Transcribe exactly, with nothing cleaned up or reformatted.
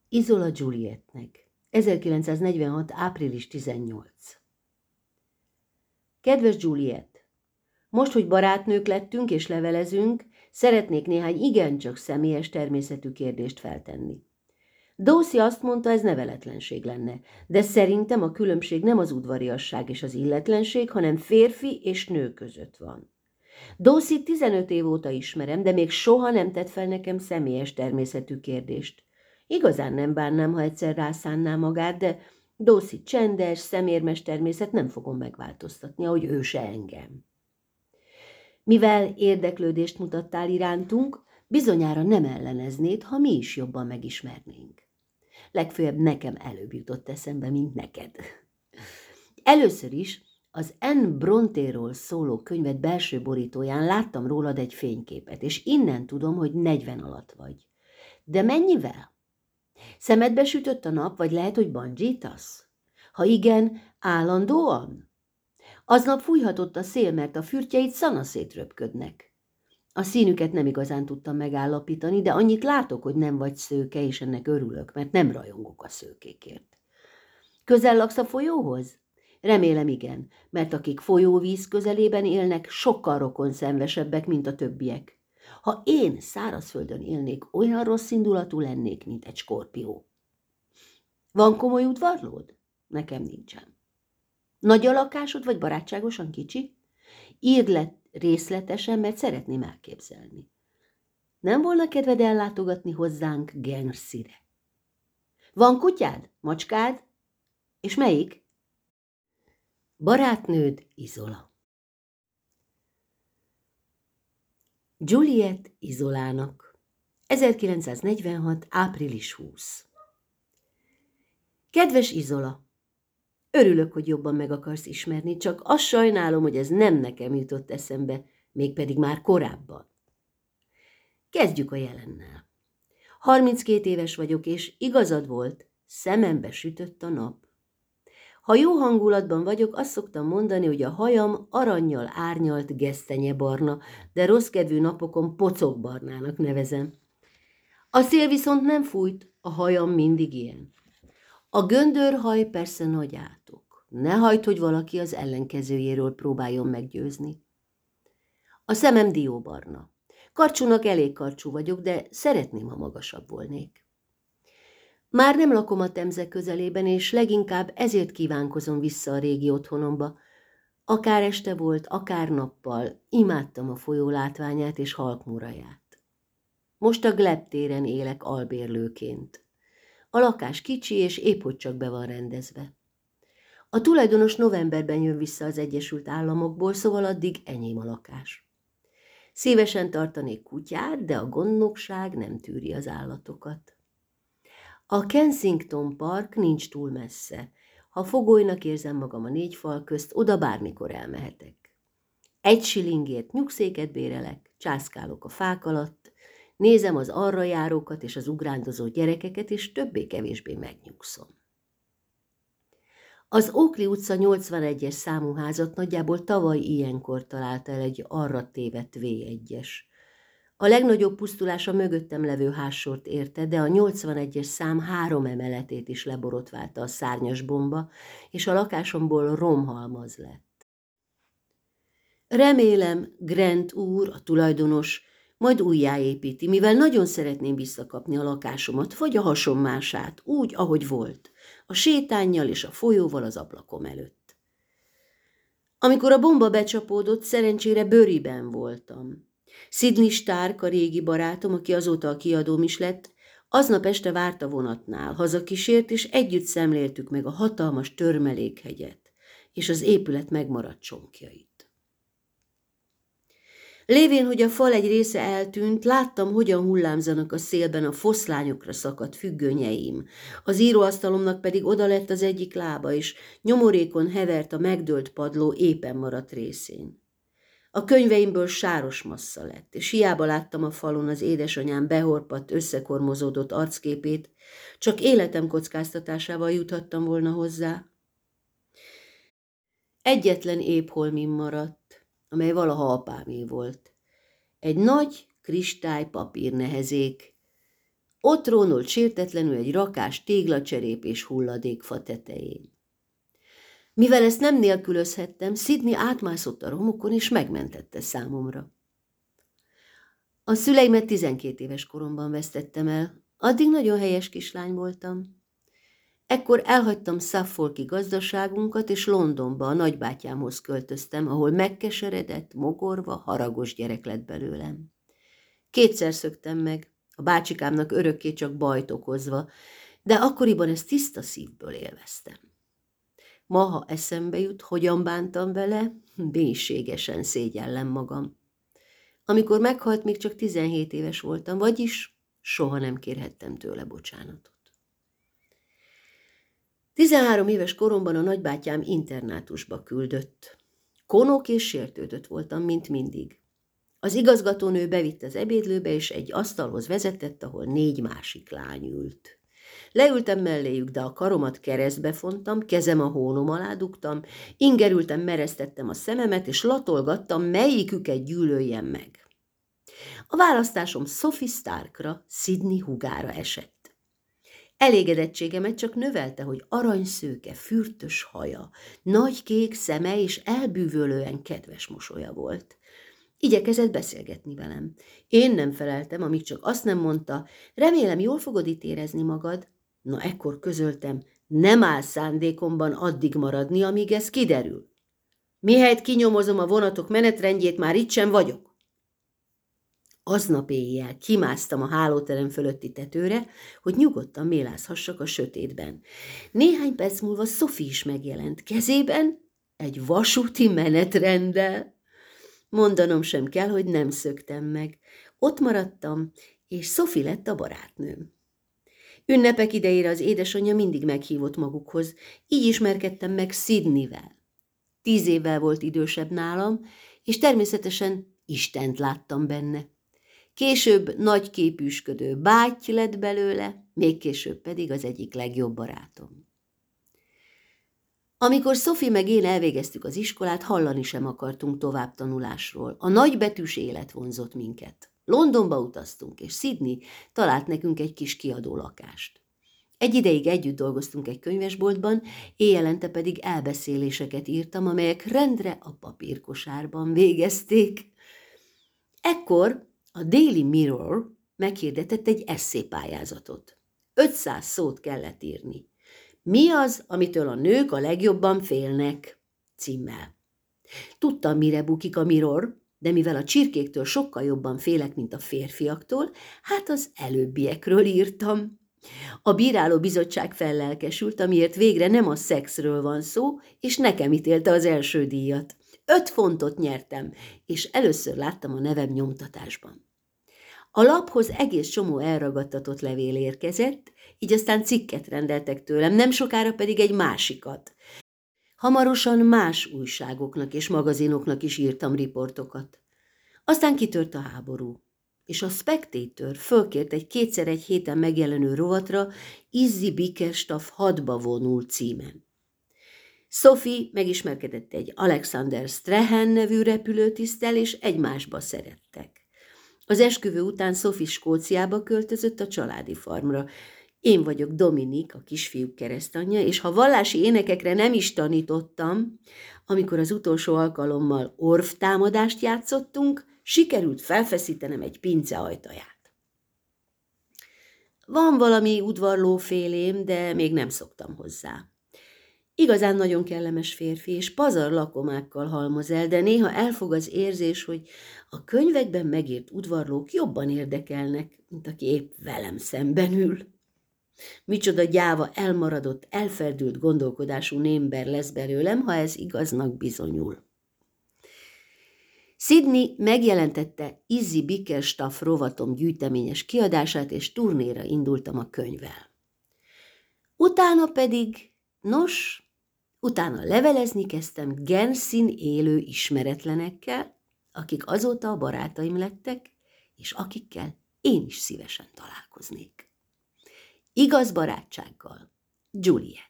Isola Julietnek. ezerkilencszáznegyvenhat. április tizennyolc. Kedves Juliet! Most, hogy barátnők lettünk és levelezünk, szeretnék néhány igencsak személyes természetű kérdést feltenni. Dawsey azt mondta, ez neveletlenség lenne, de szerintem a különbség nem az udvariasság és az illetlenség, hanem férfi és nő között van. Dawsey tizenöt év óta ismerem, de még soha nem tett fel nekem személyes természetű kérdést. Igazán nem bánnám, ha egyszer rászánná magát, de Dawsey csendes, szemérmes természet, nem fogom megváltoztatni, ahogy ő se engem. Mivel érdeklődést mutattál irántunk, bizonyára nem elleneznéd, ha mi is jobban megismernénk. Legfőjebb nekem előbb jutott eszembe, mint neked. Először is az Anne Brontéról szóló könyved belső borítóján láttam rólad egy fényképet, és innen tudom, hogy negyven alatt vagy. De mennyivel? Szemedbe sütött a nap, vagy lehet, hogy bungee-tasz? Ha igen, állandóan? Aznap fújhatott a szél, mert a fürtjeid szanaszét röpködnek. A színüket nem igazán tudtam megállapítani, de annyit látok, hogy nem vagy szőke, és ennek örülök, mert nem rajongok a szőkékért. Közel laksz a folyóhoz? Remélem igen, mert akik folyóvíz közelében élnek, sokkal rokonszenvesebbek, mint a többiek. Ha én szárazföldön élnék, olyan rossz indulatú lennék, mint egy skorpió. Van komoly udvarlód? Nekem nincsen. Nagy a lakásod, vagy barátságosan kicsi? Írd le részletesen, mert szeretném elképzelni. Nem volna kedved ellátogatni hozzánk Guernsey-re? Van kutyád? Macskád? És melyik? Barátnőd Isola. Juliet Isolának. ezerkilencszáznegyvenhat. április huszadika. Kedves Isola! Örülök, hogy jobban meg akarsz ismerni, csak azt sajnálom, hogy ez nem nekem jutott eszembe, mégpedig már korábban. Kezdjük a jelennel. harminckét éves vagyok, és igazad volt, szemembe sütött a nap. Ha jó hangulatban vagyok, azt szoktam mondani, hogy a hajam arannyal árnyalt gesztenyebarna, de rosszkedvű napokon pocokbarnának nevezem. A szél viszont nem fújt, a hajam mindig ilyen. A göndörhaj persze nagy átok. Ne hagyd, hogy valaki az ellenkezőjéről próbáljon meggyőzni. A szemem dióbarna. Karcsúnak elég karcsú vagyok, de szeretném, ha magasabb volnék. Már nem lakom a Temze közelében, és leginkább ezért kívánkozom vissza a régi otthonomba. Akár este volt, akár nappal, imádtam a folyó látványát és halkmuraját. Most a Glebe téren élek albérlőként. A lakás kicsi, és épp hogy csak be van rendezve. A tulajdonos novemberben jön vissza az Egyesült Államokból, szóval addig enyém a lakás. Szívesen tartanék kutyát, de a gondnokság nem tűri az állatokat. A Kensington Park nincs túl messze. Ha fogolynak érzem magam a négy fal közt, oda bármikor elmehetek. Egy shillingért nyugszéket bérelek, császkálok a fák alatt, nézem az arra járókat és az ugrándozó gyerekeket, és többé-kevésbé megnyugszom. Az Oakley utca nyolcvanegyes számú házat nagyjából tavaly ilyenkor találta el egy arra tévedt vé egyes. A legnagyobb pusztulás a mögöttem levő házsort érte, de a nyolcvanegyes szám három emeletét is leborotválta a szárnyas bomba, és a lakásomból romhalmaz lett. Remélem, Grant úr, a tulajdonos, majd újjáépíti, mivel nagyon szeretném visszakapni a lakásomat, vagy a hasonmását, úgy, ahogy volt, a sétánnyal és a folyóval az ablakom előtt. Amikor a bomba becsapódott, szerencsére Buryben voltam. Sidney Stark, a régi barátom, aki azóta a kiadóm is lett, aznap este várt a vonatnál, hazakísért, és együtt szemléltük meg a hatalmas törmelékhegyet és az épület megmaradt csonkjait. Lévén, hogy a fal egy része eltűnt, láttam, hogyan hullámzanak a szélben a foszlányokra szakadt függönyeim. Az íróasztalomnak pedig oda lett az egyik lába, és nyomorékon hevert a megdőlt padló éppen maradt részén. A könyveimből sáros massza lett, és hiába láttam a falon az édesanyám behorpadt, összekormozódott arcképét, csak életem kockáztatásával juthattam volna hozzá. Egyetlen épholmim maradt, amely valaha apámé volt. Egy nagy kristály papírnehezék, Ott rónolt sértetlenül egy rakás téglacserép és hulladékfa tetején. Mivel ezt nem nélkülözhettem, Sydney átmászott a romokon, és megmentette számomra. A szüleimet tizenkét éves koromban vesztettem el, addig nagyon helyes kislány voltam. Ekkor elhagytam Suffolki gazdaságunkat, és Londonba a nagybátyámhoz költöztem, ahol megkeseredett, mogorva, haragos gyerek lett belőlem. Kétszer szöktem meg, a bácsikámnak örökké csak bajt okozva, de akkoriban ezt tiszta szívből élveztem. Ma, ha eszembe jut, hogyan bántam vele, mélységesen szégyellem magam. Amikor meghalt, még csak tizenhét éves voltam, vagyis soha nem kérhettem tőle bocsánatot. Tizenhárom éves koromban a nagybátyám internátusba küldött. Konok és sértődött voltam, mint mindig. Az igazgatónő bevitt az ebédlőbe, és egy asztalhoz vezetett, ahol négy másik lány ült. Leültem melléjük, de a karomat keresztbe fontam, kezem a hónom alá dugtam, ingerültem, meresztettem a szememet, és latolgattam, melyiküket gyűlöljem meg. A választásom Sophie Starkra, Sydney húgára esett. Elégedettségemet csak növelte, hogy aranyszőke, fürtös haja, nagy kék szeme és elbűvölően kedves mosolya volt. Igyekezett beszélgetni velem. Én nem feleltem, amíg csak azt nem mondta, remélem jól fogod itt érezni magad. Na ekkor közöltem, nem áll szándékomban addig maradni, amíg ez kiderül. Mihelyt kinyomozom a vonatok menetrendjét, már itt sem vagyok. Aznap éjjel kimásztam a hálóterem fölötti tetőre, hogy nyugodtan mélázhassak a sötétben. Néhány perc múlva Sophie is megjelent, kezében egy vasúti menetrenddel. Mondanom sem kell, hogy nem szöktem meg. Ott maradtam, és Sophie lett a barátnőm. Ünnepek idejére az édesanyja mindig meghívott magukhoz, így ismerkedtem meg Sydneyvel. Tíz évvel volt idősebb nálam, és természetesen Istent láttam benne. Később nagy képűsködő báty lett belőle, még később pedig az egyik legjobb barátom. Amikor Sophie meg én elvégeztük az iskolát, hallani sem akartunk tovább tanulásról. A nagybetűs élet vonzott minket. Londonba utaztunk, és Sydney talált nekünk egy kis kiadó lakást. Egy ideig együtt dolgoztunk egy könyvesboltban, éjjelente pedig elbeszéléseket írtam, amelyek rendre a papírkosárban végezték. Ekkor a Daily Mirror meghirdetett egy esszépályázatot. ötszáz szót kellett írni. Mi az, amitől a nők a legjobban félnek? Címmel. Tudtam, mire bukik a Mirror, de mivel a csirkéktől sokkal jobban félek, mint a férfiaktól, hát az előbbiekről írtam. A bírálóbizottság fellelkesült, amiért végre nem a szexről van szó, és nekem ítélte az első díjat. Öt fontot nyertem, és először láttam a nevem nyomtatásban. A laphoz egész csomó elragadtatott levél érkezett, így aztán cikket rendeltek tőlem, nem sokára pedig egy másikat. Hamarosan más újságoknak és magazinoknak is írtam riportokat. Aztán kitört a háború, és a Spectator fölkért egy kétszer egy héten megjelenő rovatra Izzy Bickerstaff hadba vonul címen. Sophie megismerkedett egy Alexander Strahan nevű repülőtiszttel, és egymásba szerettek. Az esküvő után Sophie Skóciába költözött a családi farmra. Én vagyok Dominik, a kisfiúk keresztanyja, és ha vallási énekekre nem is tanítottam, amikor az utolsó alkalommal orvtámadást játszottunk, sikerült felfeszítenem egy pince ajtaját. Van valami udvarlófélém, de még nem szoktam hozzá. Igazán nagyon kellemes férfi, és pazar lakomákkal halmoz el, de néha elfog az érzés, hogy a könyvekben megírt udvarlók jobban érdekelnek, mint aki épp velem szemben ül. Micsoda gyáva, elmaradott, elferdült gondolkodású némber lesz belőlem, ha ez igaznak bizonyul. Sydney megjelentette Izzy Bickerstaff rovatom gyűjteményes kiadását, és turnéra indultam a könyvvel. Utána pedig, nos, utána levelezni kezdtem Guernsey-n élő ismeretlenekkel, akik azóta a barátaim lettek, és akikkel én is szívesen találkoznék. Igaz barátsággal, Juliet.